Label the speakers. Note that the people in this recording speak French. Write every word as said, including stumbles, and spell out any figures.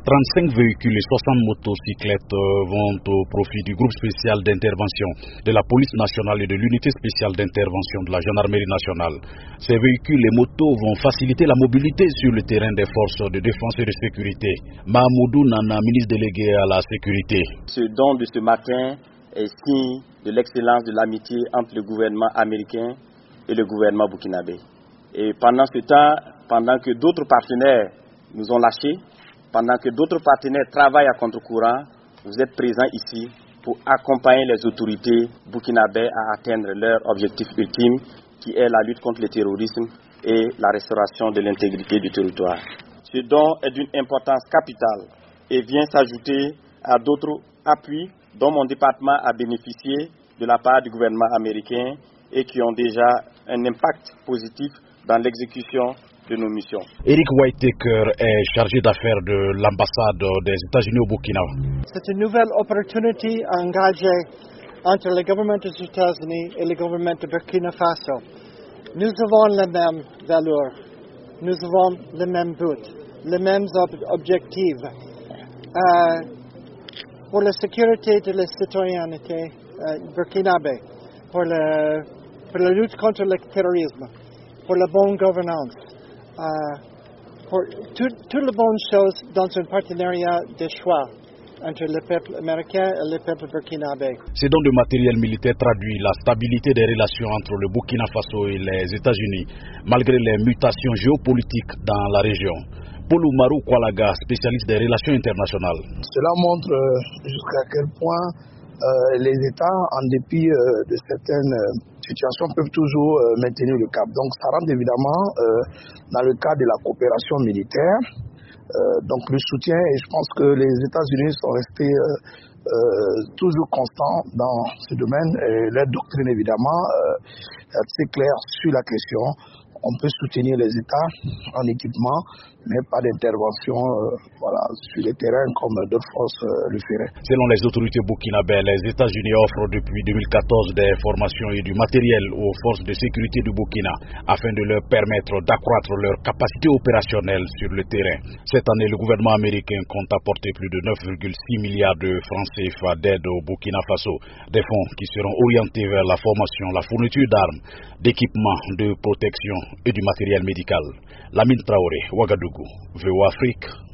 Speaker 1: trente-cinq véhicules et soixante motocyclettes vont au profit du groupe spécial d'intervention de la police nationale et de l'unité spéciale d'intervention de la gendarmerie nationale. Ces véhicules et motos vont faciliter la mobilité sur le terrain des forces de défense et de sécurité. Mahamoudou Nana, ministre délégué à la sécurité.
Speaker 2: Ce don de ce matin est signe de l'excellence de l'amitié entre le gouvernement américain et le gouvernement burkinabé. Et pendant ce temps, pendant que d'autres partenaires nous ont lâchés, pendant que d'autres partenaires travaillent à contre-courant, vous êtes présents ici pour accompagner les autorités burkinabées à atteindre leur objectif ultime, qui est la lutte contre le terrorisme et la restauration de l'intégrité du territoire. Ce don est d'une importance capitale et vient s'ajouter à d'autres appuis dont mon département a bénéficié de la part du gouvernement américain et qui ont déjà un impact positif dans l'exécution de nos missions.
Speaker 1: Eric Whitaker est chargé d'affaires de l'ambassade des États-Unis au Burkina.
Speaker 3: C'est une nouvelle opportunité à engager entre le gouvernement des États-Unis et le gouvernement de Burkina Faso. Nous avons les mêmes valeurs, nous avons les mêmes buts, les mêmes ob- objectifs. Euh, pour la sécurité de la citoyenneté euh, burkinabé, pour, le, pour la lutte contre le terrorisme, pour la bonne gouvernance, euh, pour toutes tout les bonnes choses dans un partenariat de choix entre le peuple américain et le peuple burkinabé.
Speaker 1: Ces dons de matériel militaire traduit la stabilité des relations entre le Burkina Faso et les États-Unis, malgré les mutations géopolitiques dans la région. Paul Oumarou Kwalaga, spécialiste des relations internationales.
Speaker 4: Cela montre euh, jusqu'à quel point euh, les États, en dépit euh, de certaines euh, situations, peuvent toujours euh, maintenir le cap. Donc ça rentre évidemment euh, dans le cadre de la coopération militaire. Euh, donc le soutien, et je pense que les États-Unis sont restés euh, euh, toujours constants dans ce domaine. Et leur doctrine, évidemment, euh, est assez claire sur la question. On peut soutenir les États en équipement, mais pas d'intervention euh, voilà, sur les terrains comme d'autres forces euh, le feraient.
Speaker 1: Selon les autorités burkinabées, les États-Unis offrent depuis deux mille quatorze des formations et du matériel aux forces de sécurité du Burkina afin de leur permettre d'accroître leur capacité opérationnelle sur le terrain. Cette année, le gouvernement américain compte apporter plus de neuf virgule six milliards de francs C F A d'aide au Burkina Faso, des fonds qui seront orientés vers la formation, la fourniture d'armes, d'équipements de protection et du matériel médical. Lamine Traoré, Ouagadougou, V O Afrique.